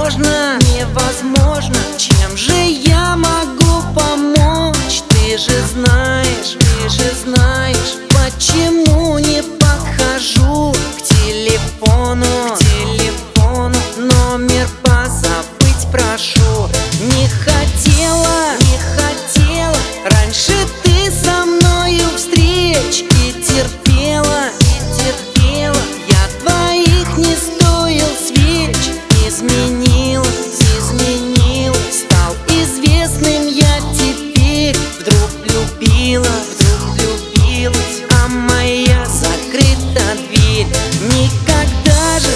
невозможно, невозможно. Чем же я могу помочь? Ты же знаешь, почему не подхожу к телефону, номер позабыть прошу. Не хотела раньше ты со мною встреч и терпела. Я твоих не стоил свеч. Изменилась, стал известным я теперь. Вдруг влюбилась, а моя закрыта дверь. Никогда же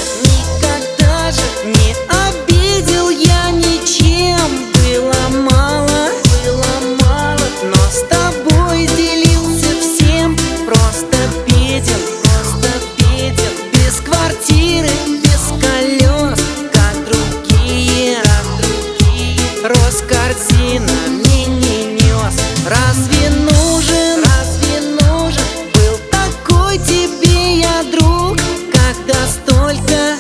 не обидел я ничем. Было мало, но с тобой делился всем. Просто беден, без квартиры, без колес, как другие. Рос корзинами не нес. Разве нужен был такой тебе я друг, когда столько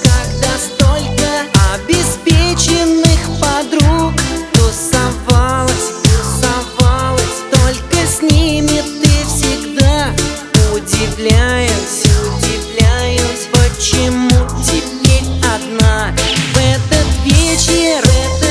обеспеченных подруг тусовалась? Только с ними ты всегда. Удивляюсь, почему теперь одна в этот вечер.